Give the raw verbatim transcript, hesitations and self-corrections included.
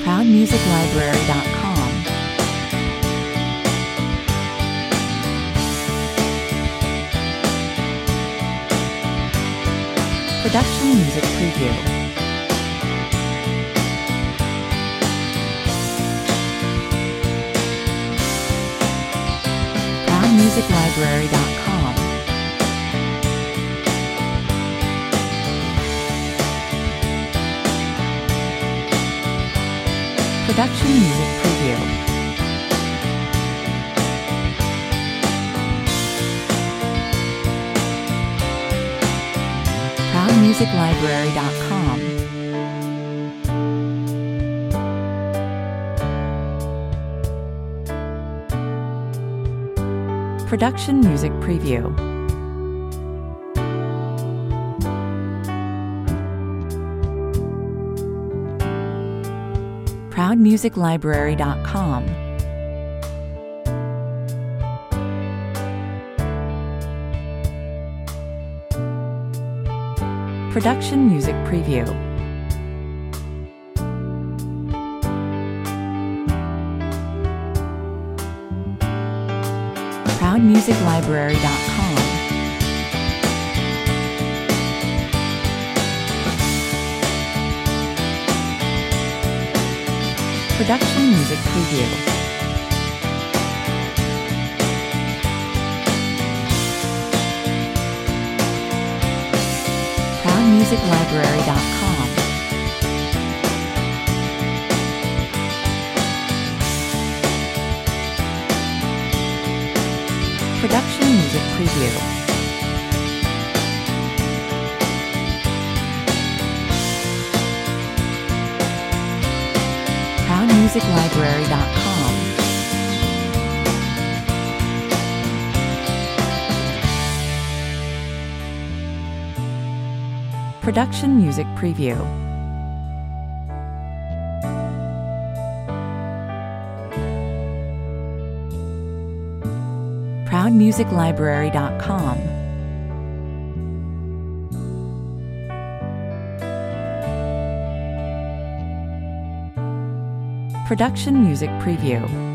proud music library dot com. Production Music Preview. proud music library dot com. Production Music Preview. proud music library dot com. Production Music Preview. proud music library dot com. Production Music Preview. proud music library dot com. Production Music Preview. proud music library dot com. Production Music Preview. proud music library dot com. Production Music Preview. proud music library dot com. Production Music Preview.